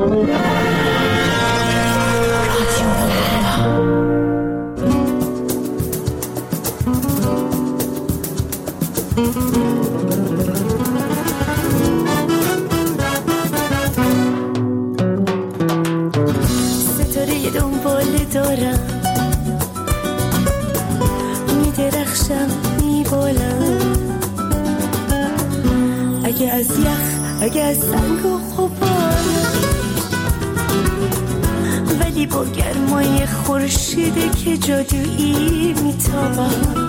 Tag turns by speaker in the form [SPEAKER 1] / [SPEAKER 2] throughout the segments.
[SPEAKER 1] ستاره دنبال دارم، میدرخشم میبالم، اگه از یخ، اگه از سنگ و غبارم، ولی با گرمای خورشیده که جادویی میتابم،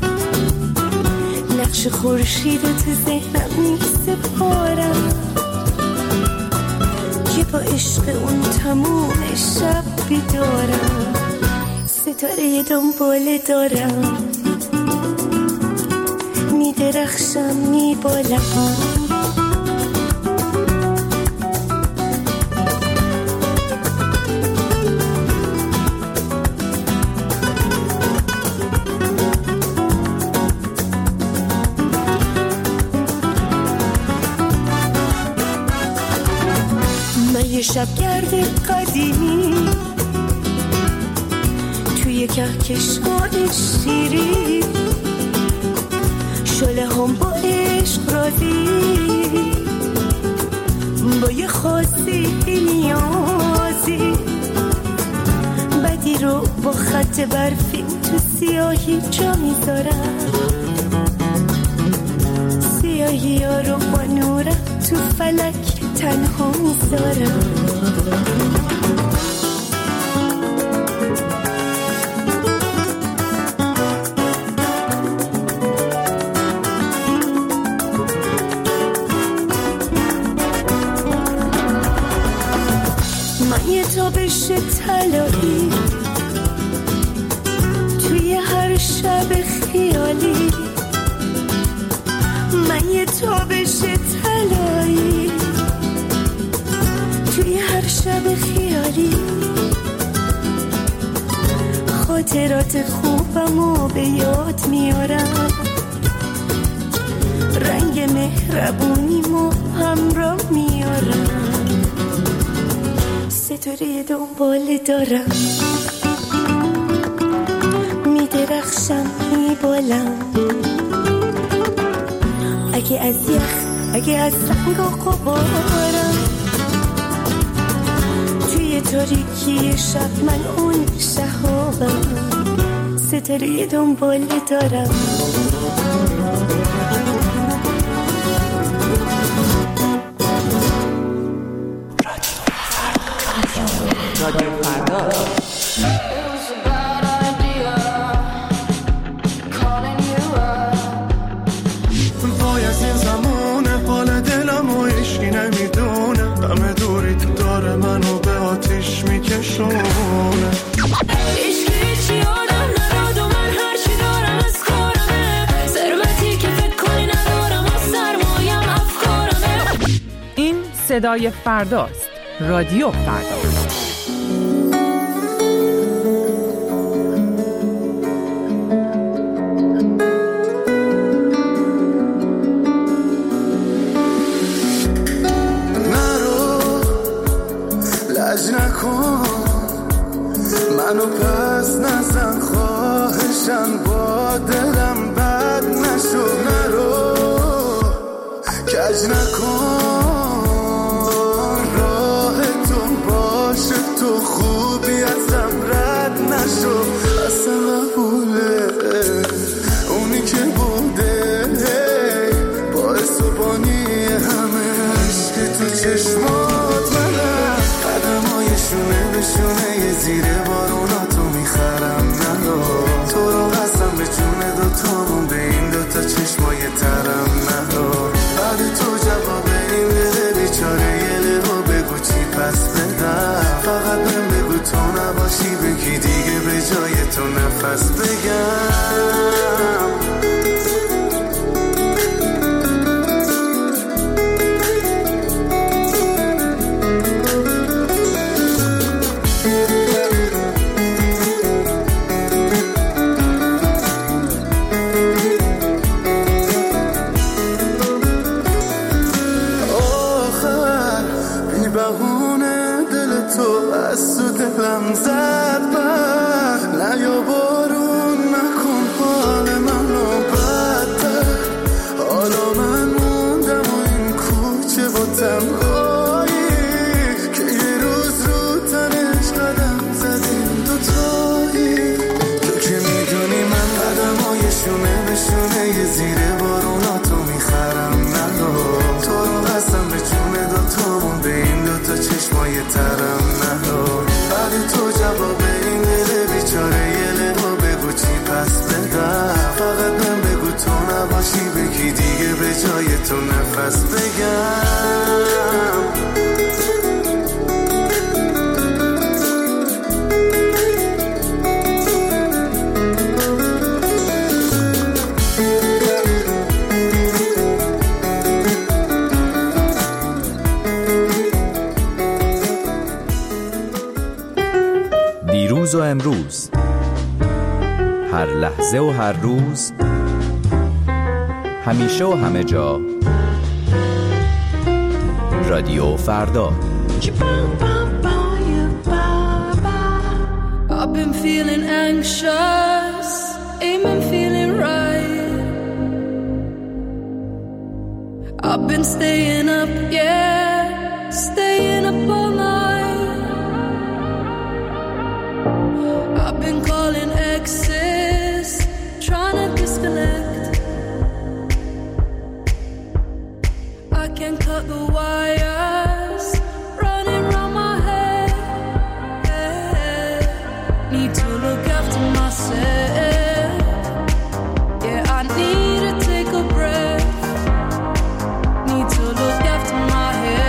[SPEAKER 1] نقش خورشید تو ذهنم میسپارم که با عشق اون تموم شب بیدارم. ستاره دنبال دارم، میدرخشم میبالم، یه شبگرد قدیمی توی کهکشان شیری، شعله هم با عشق راضی، با یه خواستی نیازی، بدی رو با خط برفی تو سیاهی جا میذارم، سیاهی ها رو با نورم تو فلک تنها میذارم. من یه تابش طلایی توی هر شب خیالی، من یه تابش طلایی توی هر شب خیالی، خاطرات خوبمو به یاد میارم، رنگ مهربونیمو همراه میارم، ستاره دنبال دارم، میدرخشم میبالم، اگه از یخ، اگه از سنگ و غبارم، توی تاریکی شب من اون شهابم، ستاره دنبال دارم.
[SPEAKER 2] رادیو فردا.
[SPEAKER 3] وای از این زمونه، حال دلمو هیچکی نمیدونه، همه دوری تو داره منو به آتیش میکشونه.
[SPEAKER 1] هیچی آدم نداد و من هرچی دارم از کارمه، ثروتی که فکر کنی ندارم و سرمایم افکارمه.
[SPEAKER 2] این صدای فرداست. رادیو فردا.
[SPEAKER 3] منو پس نزن خواهشم، با دلم بد نشو، نرو کج نکن، راهتون باشه تو خوبی ازم رد نشو، اصلا قبوله اونی که بوده باعث و بانی همه عشق تو چشمات منم، قدمایشونه به شونه زیر بارونا تو میخرم، نرو تو رو قسم به جون دوتامون به این دوتا چشمای ترم، نرو بعد تو جواب این دل بیچاره یه لبا بگو چی پس بدم، فقط من بگو تو نباشی بگی دیگه به جای تو نفس بگم. بهونه تو از تو دلم زد بر نیا بارون نکن حال منو بدتر حالا من موندم و این کوچه با تنهایی که یه روز رو تنش قدم زدیم دوتایی تو که میدونی من قدمای شونه به شونه یه زیر باروناتو میخرم نگو تو رو قسم به جون دوتامون به این دوتا چشمای ترم نگو ولی تو جواب این دل بیچاره یه لگو بگو چی پس بدم فقط من بگو تو نباشی بگی دیگه به جای تو نفس بگم
[SPEAKER 4] دیروز و امروز، هر لحظه و هر روز، همیشه و همه جا، رادیو فردا.
[SPEAKER 1] I've been feeling anxious, ain't been feeling right. I've been staying up, yeah, staying up all night. I've been calling exes, trying to disconnect. I can't cut the wires, running round my head. Need to look after myself. Yeah, I need to take a breath. Need to look after my head.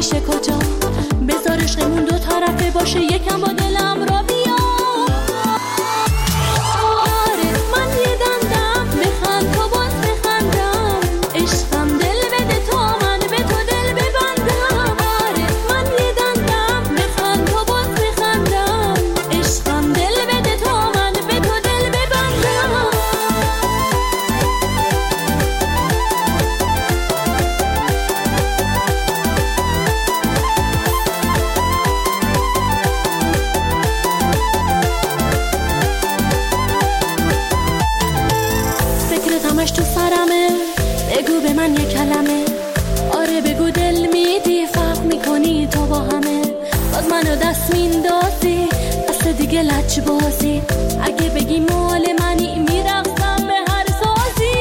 [SPEAKER 1] میشه کجا؟ بذار عشقمون دو طرفه باشه، یکم با دلم را بیا. آره من یه دندم بخند تا باز بخندم، عشقم دل بده تا من به تو دل ببندم. آره من یه دندم بخند تا باز بخندم، عشقم دل بده تا من به تو دل ببندم. فکرت همش تو سرمه، بگو به من یه کلمه. آره بگو دل میدی، فرق میکنی تو با همه. باز منو دست میندازی، دست دیگه لج بازی. اگه بگی مال منی میرقصم به هر سازی.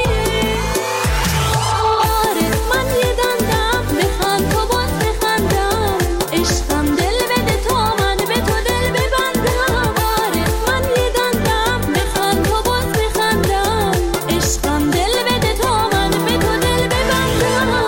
[SPEAKER 1] آره من یه دندم بخند تا باز بخندم، عشقم دل بده تا من به تو دل ببندم. آره من یه دندم بخند تا باز بخندم، عشقم دل بده تا من به تو دل ببندم.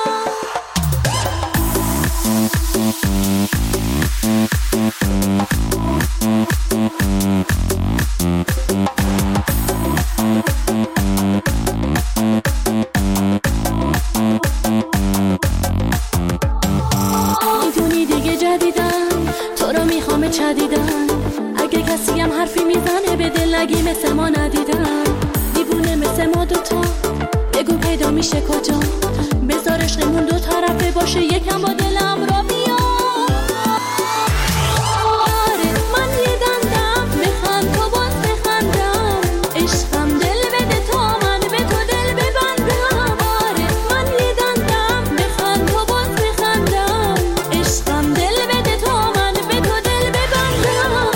[SPEAKER 1] میدونی دیگه جدیدن تو رو میخوام چدیدن. اگه کسی هم حرفی میزنه به دل نگی مثل ما ندیدن. دیوونه مثل ما دوتا بگو پیدا میشه کجا؟ بذار عشقمون دو طرفه باشه، یکم با دلم را بیا. آره من یه دندم بخند تا باز بخندم، عشقم دل بده تا من به تو دل ببندم. آره من یه دندم بخند تا باز بخندم، عشقم دل بده تا من به تو دل ببندم.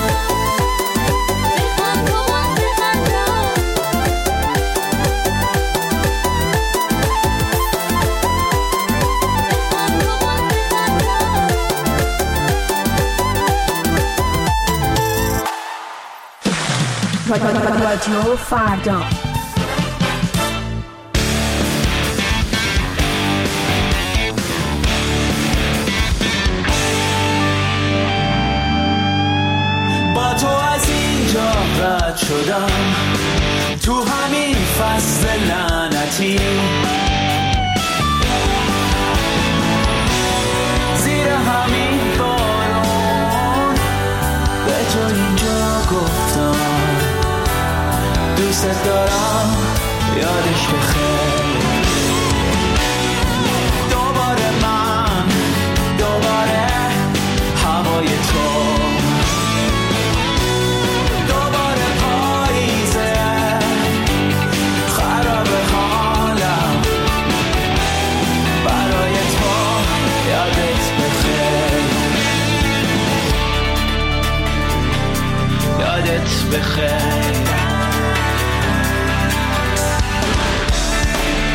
[SPEAKER 1] بخند تا باز بخندم،
[SPEAKER 2] رادیو فردا.
[SPEAKER 5] با تو از اینجا رد شدم، تو همین فصل لعنتی، زیر همین بارون به تو اینجا گفتم دوست دارم، یادش بخیر. دوباره من، دوباره هوای تو، دوباره پاییزه خراب حالم، برای تو یادت بخیر، یادت بخیر.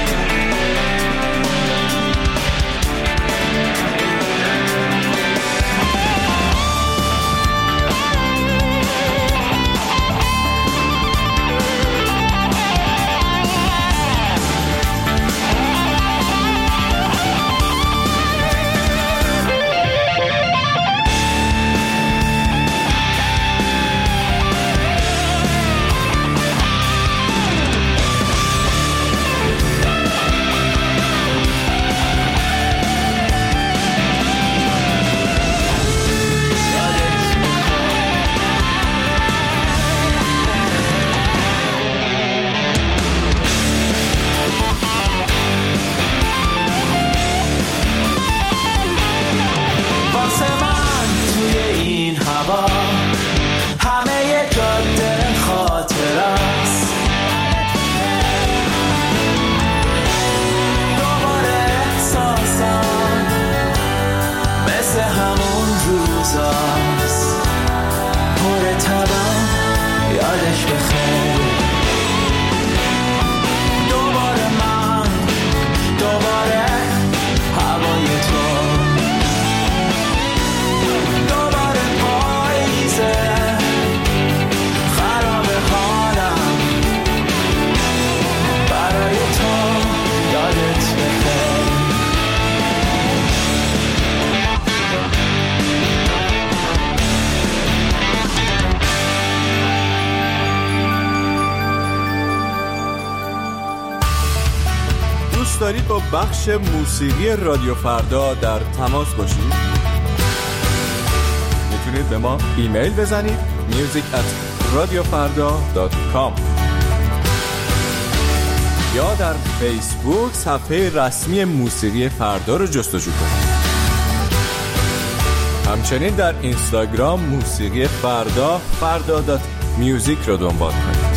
[SPEAKER 6] با بخش موسیقی رادیو فردا در تماس باشید؟ میتونید به ما ایمیل بزنید music@radiofarda.com یا در فیسبوک صفحه رسمی موسیقی فردا رو جستجو کنید. همچنین در اینستاگرام موسیقی فردا.music رو دنبال کنید.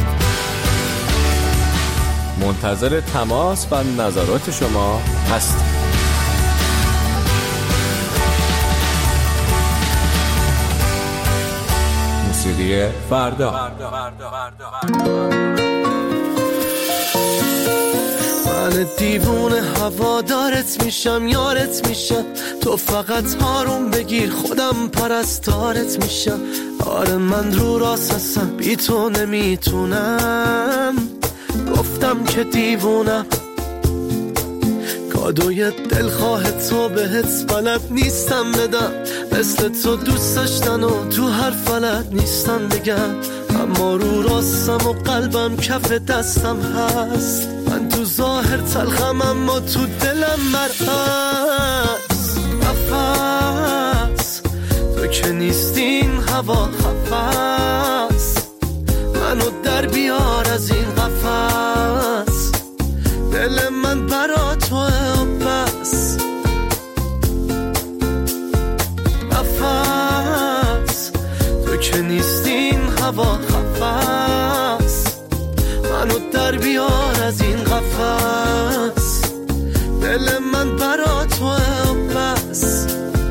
[SPEAKER 6] منتظر تماس و نظرات شما هستیم. موسیقی فردا.
[SPEAKER 3] من دیوونه هوادارت میشم، یارت میشم، تو فقط هارون بگیر خودم پرستارت میشم. آره من رو راست هستم، بی تو نمیتونم، گفتم که دیوونم. کادوی دلخواه تو بهت بلد نیستم بدم، مثل تو دوست داشتن و تو هر فلت نیستم بگم. اما رو راستم و قلبم کف دستم هست، من تو ظاهر تلخم اما تو دلم مرعز. نفس تو که نیستین هوا خفص، منو در بیار از این قفس. دل من برا توه و بس. نفس تو که نیستین هوا خفص، منو در بیار از این قفس. دل من برا توه و بس.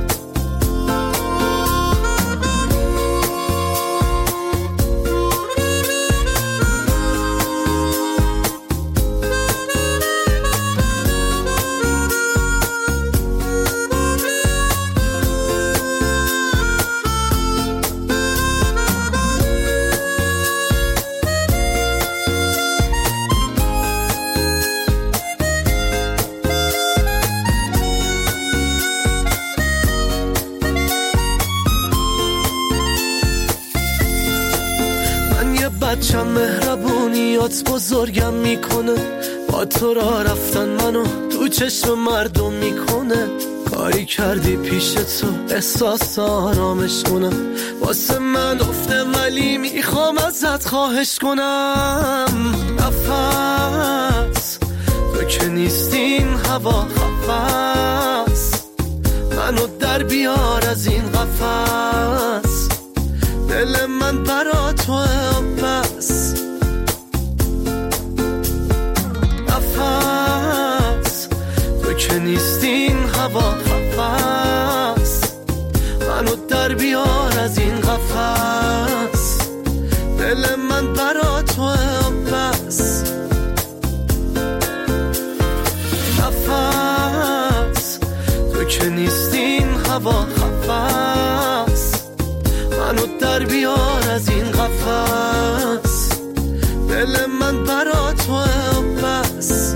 [SPEAKER 3] بچم مهربونیات بزرگم میکنه، با تو را رفتن منو تو چشم مردم میکنه. کاری کردی پیش تو احساس آرامش کنم، واسه من افته ولی میخوام ازت خواهش کنم. نفس تو که نیستین هوا خفص، منو در بیار از این قفس. دل من برا توه و بس. نفس تو که نیستین هوا خفص، منو در بیار از این قفس. دل من برا توه و بس. نفس تو که نیستین هوا خفص، منو در بیار از این قفس. دل من برا توه و بس.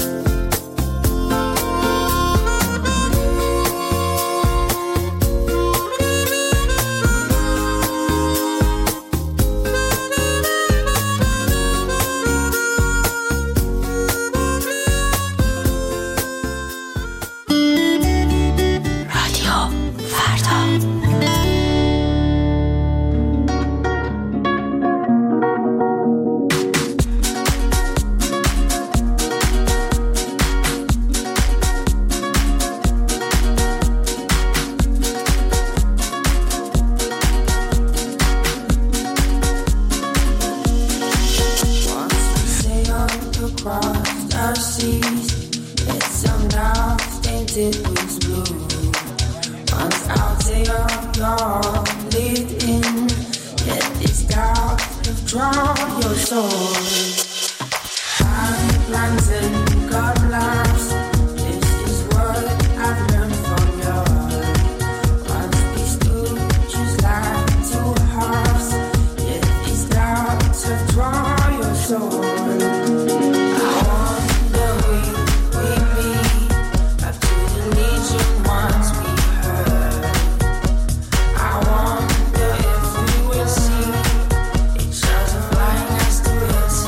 [SPEAKER 7] I wonder if we will see each other flying as the wind.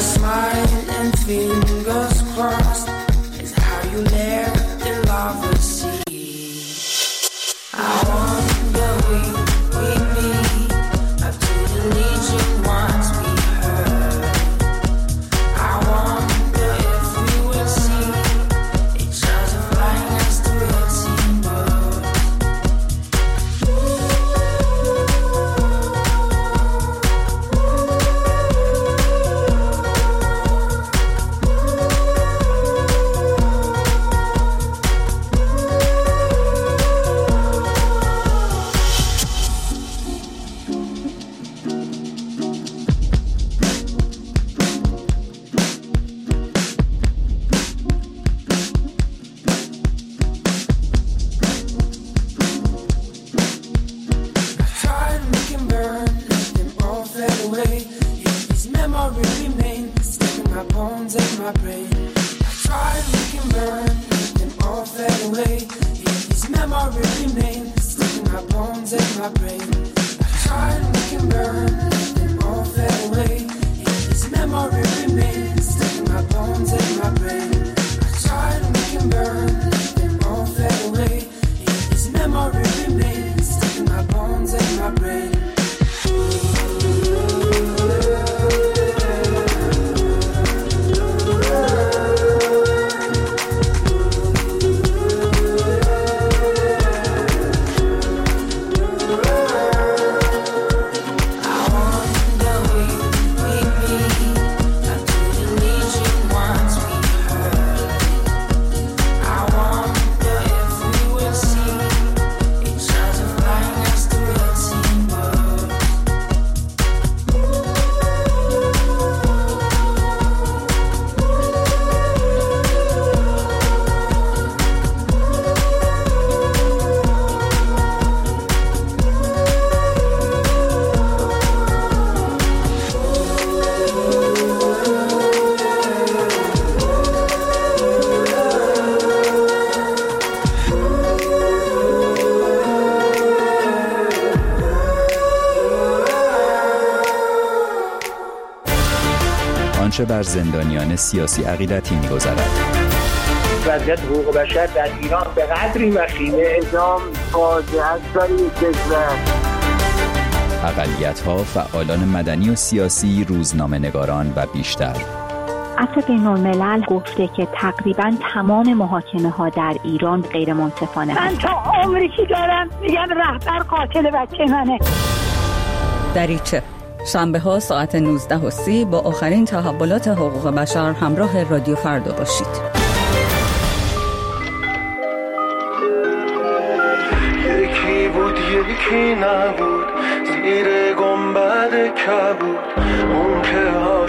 [SPEAKER 7] smile and fingers crossed is how you let the lava see. I wonder we meet up to the Legion once we heard. I wonder if we will see each other flying as the red sea birds.
[SPEAKER 4] آنچه بر زندانیان سیاسی عقیدتی می‌گذرد.
[SPEAKER 8] وضعیت حقوق بشر در ایران به قدری وخیمه، اعدام فاجعه است برای کشور.
[SPEAKER 4] اقلیت‌ها، فعالان مدنی و سیاسی، روزنامه‌نگاران و بیشتر.
[SPEAKER 2] عفو بین‌الملل گفته که تقریباً تمام محاکمه‌ها در ایران غیر منصفانه
[SPEAKER 9] من تا عمری که دارم میگم رهبر قاتل بچه منه.
[SPEAKER 10] دریچه شنبه‌ها ساعت 19:30 با آخرین تحولات حقوق بشر همراه رادیو فردا باشید.
[SPEAKER 3] یکی بود یکی نبود، زیر گنبد کبود اون که